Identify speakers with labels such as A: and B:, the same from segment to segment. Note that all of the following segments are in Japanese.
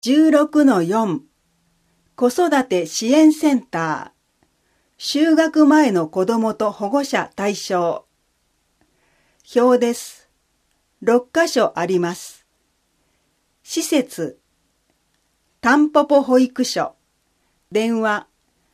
A: 16-4 子育て支援センター就学前の子どもと保護者対象表です。6箇所あります。施設たんぽぽ保育所電話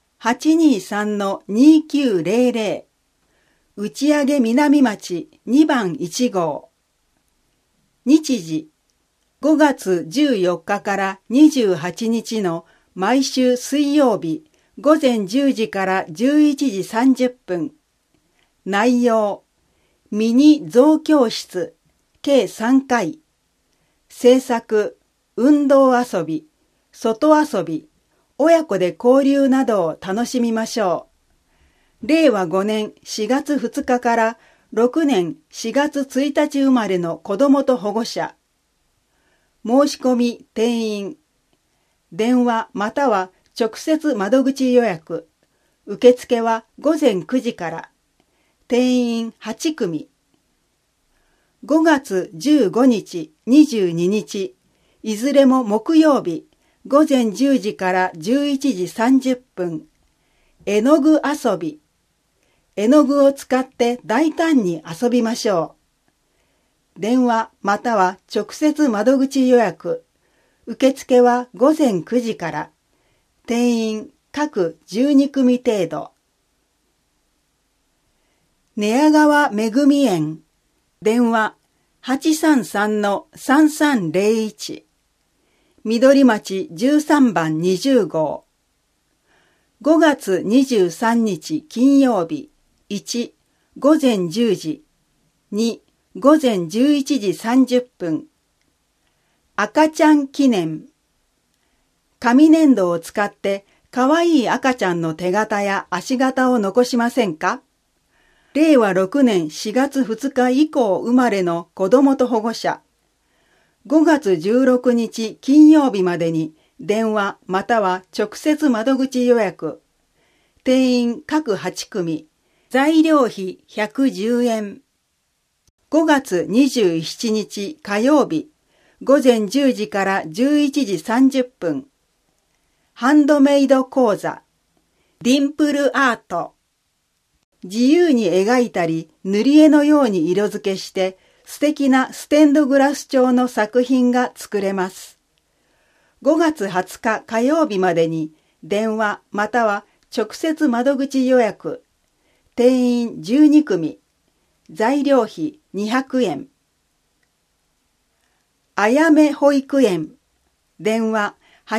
A: 823-2900 打上南町2番1号日時5月14日から28日の毎週水曜日午前10時から11時30分。内容、ミニ象教室計3回。制作、運動遊び、外遊び、親子で交流などを楽しみましょう。令和5年4月2日から6年4月1日生まれの子どもと保護者。申し込み定員電話または直接窓口予約受付は午前9時から定員8組5月15日22日いずれも木曜日午前10時から11時30分絵の具遊び絵の具を使って大胆に遊びましょう。電話または直接窓口予約。受付は午前9時から。定員各12組程度。寝屋川めぐみ園。電話 833-3301。緑町13番20号。5月23日金曜日。1、午前10時。2、午前11時30分。赤ちゃん記念。紙粘土を使ってかわいい赤ちゃんの手形や足形を残しませんか？令和6年4月2日以降生まれの子どもと保護者。5月16日金曜日までに電話または直接窓口予約。定員各8組。材料費110円。5月27日火曜日午前10時から11時30分ハンドメイド講座ディンプルアート自由に描いたり塗り絵のように色付けして素敵なステンドグラス調の作品が作れます。5月20日火曜日までに電話または直接窓口予約定員12組材料費200円。あやめ保育園。電話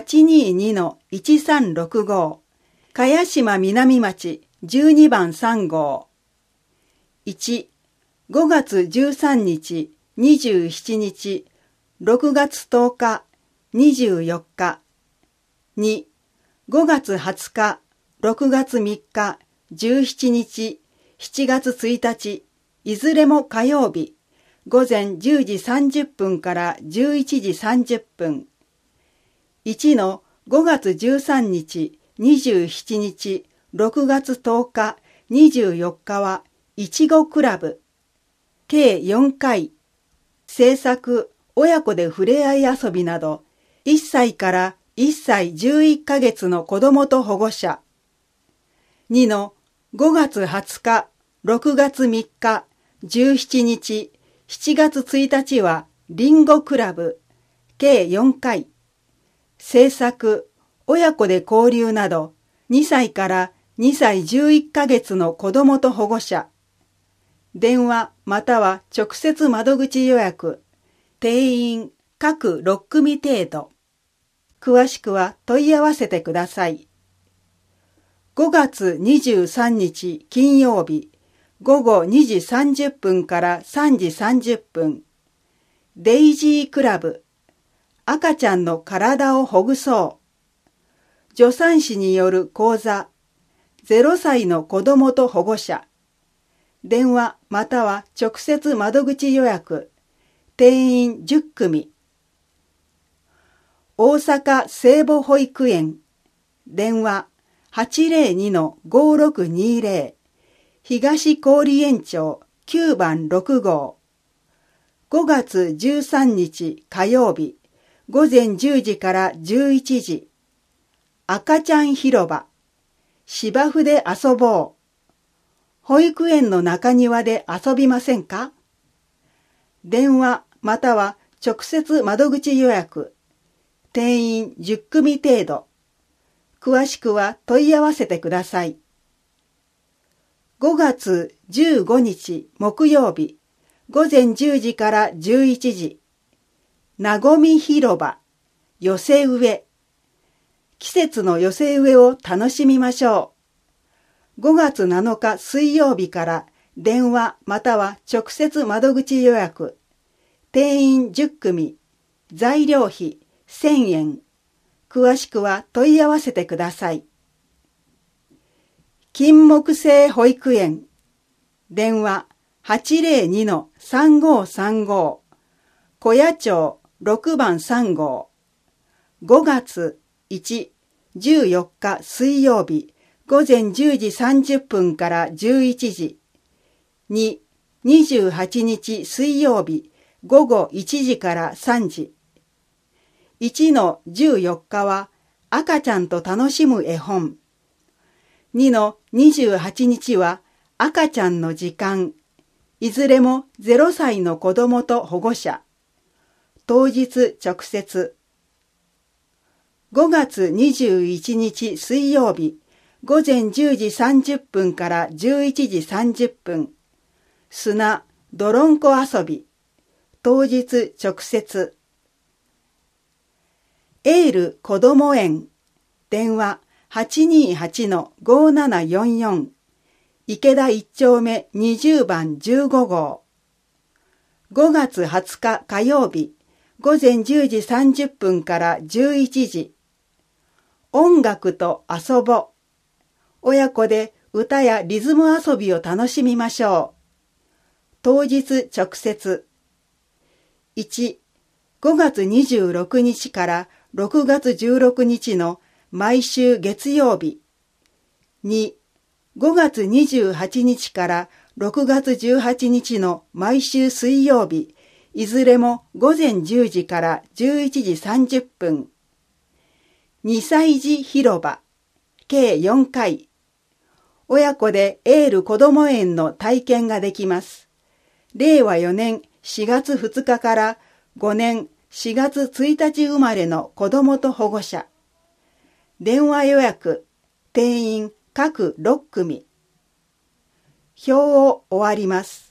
A: 822-1365。茅島南町12番3号。1、5月13日、27日、6月10日、24日。2、5月20日、6月3日、17日、7月1日。いずれも火曜日、午前10時30分から11時30分。1の5月13日、27日、6月10日、24日はいちごクラブ。計4回。制作、親子で触れ合い遊びなど、1歳から1歳11ヶ月の子どもと保護者。2の5月20日、6月3日、17日、7月1日はリンゴクラブ、計4回。制作、親子で交流など、2歳から2歳11ヶ月の子どもと保護者。電話または直接窓口予約。定員各6組程度。詳しくは問い合わせてください。5月23日金曜日。午後2時30分から3時30分。デイジークラブ。赤ちゃんの体をほぐそう。助産師による講座。0歳の子どもと保護者。電話または直接窓口予約。定員10組。大阪聖母保育園。電話 802-5620。東郡園町9番6号。5月13日火曜日午前10時から11時。赤ちゃん広場。芝生で遊ぼう。保育園の中庭で遊びませんか？電話または直接窓口予約。定員10組程度。詳しくは問い合わせてください。5月15日木曜日、午前10時から11時。なごみ広場、寄せ植え。季節の寄せ植えを楽しみましょう。5月7日水曜日から電話または直接窓口予約。定員10組。材料費1000円。詳しくは問い合わせてください。金木犀保育園。電話 802-3535。小谷町6番3号。5月1、14日水曜日、午前10時30分から11時。2、28日水曜日、午後1時から3時。1の14日は赤ちゃんと楽しむ絵本。2の28日は赤ちゃんの時間。いずれも0歳の子供と保護者。当日直接。5月21日水曜日、午前10時30分から11時30分。砂、泥んこ遊び。当日直接。エールこども園。電話 828-5744。池田1丁目20番15号。5月20日火曜日、午前10時30分から11時。音楽と遊ぼ。親子で歌やリズム遊びを楽しみましょう。当日直接。1、5月26日から6月16日の毎週月曜日。2、5月28日から6月18日の毎週水曜日。いずれも午前10時から11時30分。2歳児広場。計4回。親子でエールこども園の体験ができます。令和4年4月2日から5年4月1日生まれの子供と保護者。電話予約、定員各6組。表を終わります。